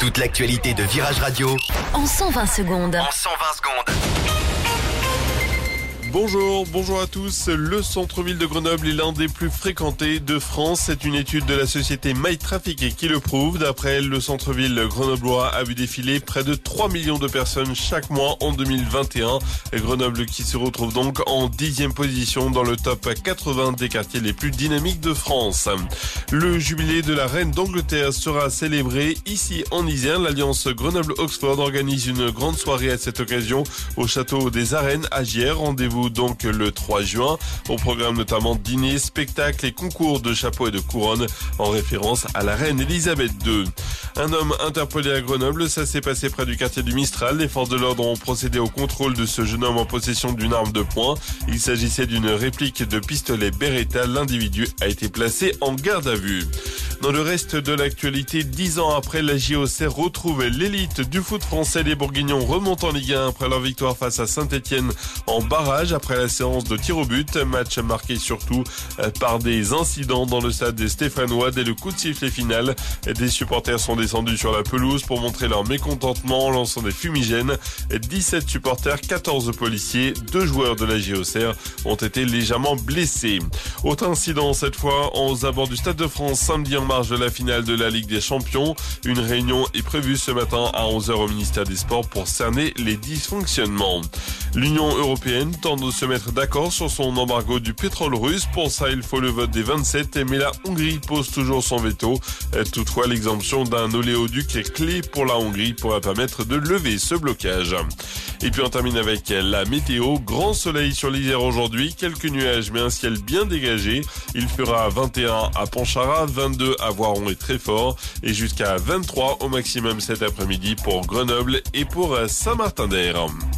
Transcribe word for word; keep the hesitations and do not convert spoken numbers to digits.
Toute l'actualité de Virage Radio en cent vingt secondes. En cent vingt secondes. Bonjour, bonjour à tous. Le centre-ville de Grenoble est l'un des plus fréquentés de France. C'est une étude de la société MyTraffic qui le prouve. D'après elle, le centre-ville grenoblois a vu défiler près de trois millions de personnes chaque mois en deux mille vingt et un. Grenoble qui se retrouve donc en dixième position dans le top quatre-vingts des quartiers les plus dynamiques de France. Le jubilé de la reine d'Angleterre sera célébré ici en Isère. L'Alliance Grenoble-Oxford organise une grande soirée à cette occasion au château des Arènes à Giers. Rendez-vous donc le trois juin. Au programme notamment dîner, spectacles et concours de chapeaux et de couronnes en référence à la reine Elisabeth deux. Un homme interpellé à Grenoble, ça s'est passé près du quartier du Mistral. Les forces de l'ordre ont procédé au contrôle de ce jeune homme en possession d'une arme de poing. Il s'agissait d'une réplique de pistolet Beretta. L'individu a été placé en garde à vue. Dans le reste de l'actualité, dix ans après, la J O C retrouve l'élite du foot français. Les Bourguignons remontent en Ligue un après leur victoire face à Saint-Etienne en barrage après la séance de tir au but. Match marqué surtout par des incidents dans le stade des Stéphanois. Dès le coup de sifflet final, des supporters sont descendus sur la pelouse pour montrer leur mécontentement en lançant des fumigènes. dix-sept supporters, quatorze policiers, deux joueurs de la J O C R ont été légèrement blessés. Autre incident cette fois aux abords du Stade de France samedi en marge de la finale de la Ligue des Champions. Une réunion est prévue ce matin à onze heures au ministère des Sports pour cerner les dysfonctionnements. L'Union européenne tente de se mettre d'accord sur son embargo du pétrole russe. Pour ça, il faut le vote des vingt-sept, mais la Hongrie pose toujours son veto. Toutefois, l'exemption d'un oléoduc est clé pour la Hongrie pourra permettre de lever ce blocage. Et puis on termine avec la météo. Grand soleil sur l'Isère aujourd'hui, quelques nuages mais un ciel bien dégagé. Il fera vingt et un à Pontcharrat, vingt-deux à Voiron et Treffort et jusqu'à vingt-trois au maximum cet après-midi pour Grenoble et pour Saint-Martin-d'Air.